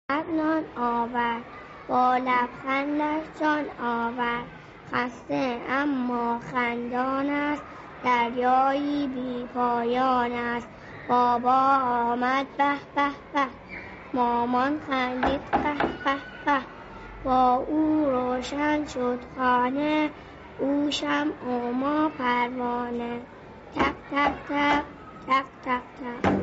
نان آورد، با لبخندش جان آورد. خسته اما خندان است، دریایی بی پایان است. بابا آمد به به به، مامان خندید قه قه قه. با او روشن شد خانه، او شمع و ما پروانه. تق تق تق تق تق تق.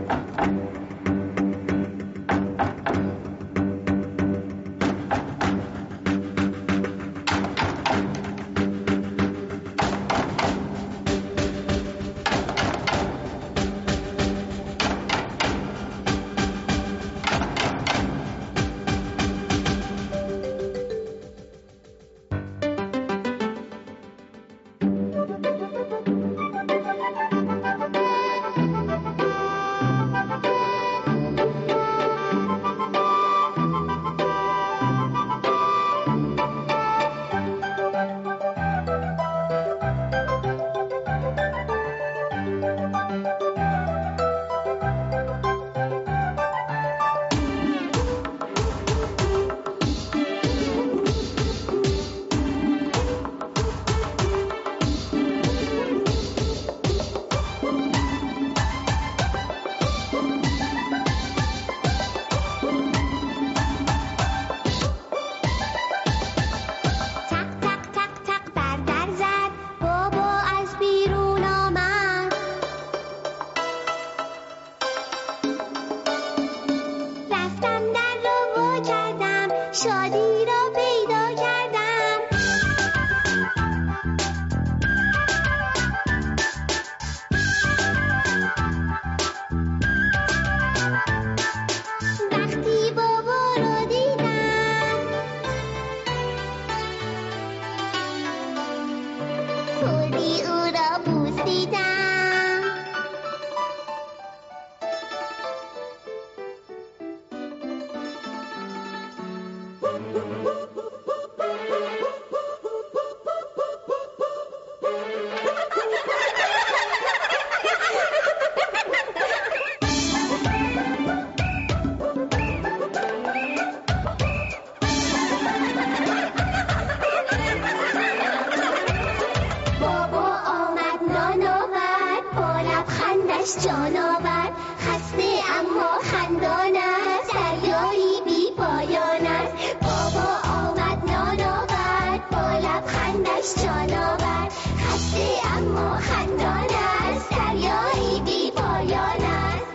شادی را پیدا کردم. وقتی بابا رو دیدم، کلی او را بوسیدم. جان آورد، خسته اما خندان است، دریایی بی پایان است. بابا آمد نان آورد، با لبخندش جان آورد، خسته اما خندان است، دریایی بی پایان است.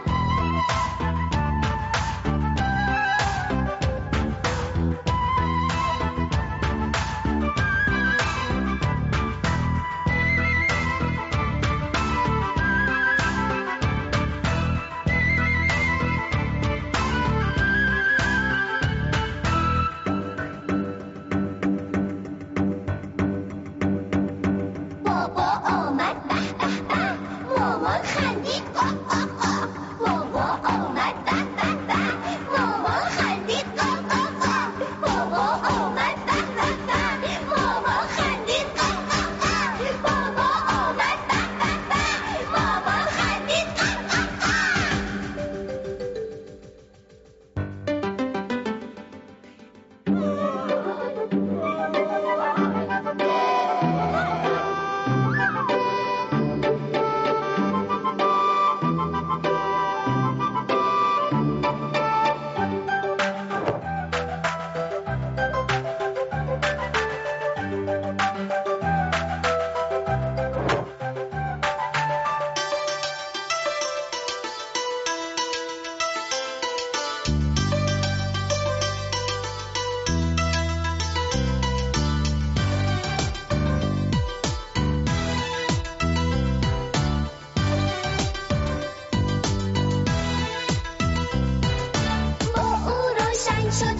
شد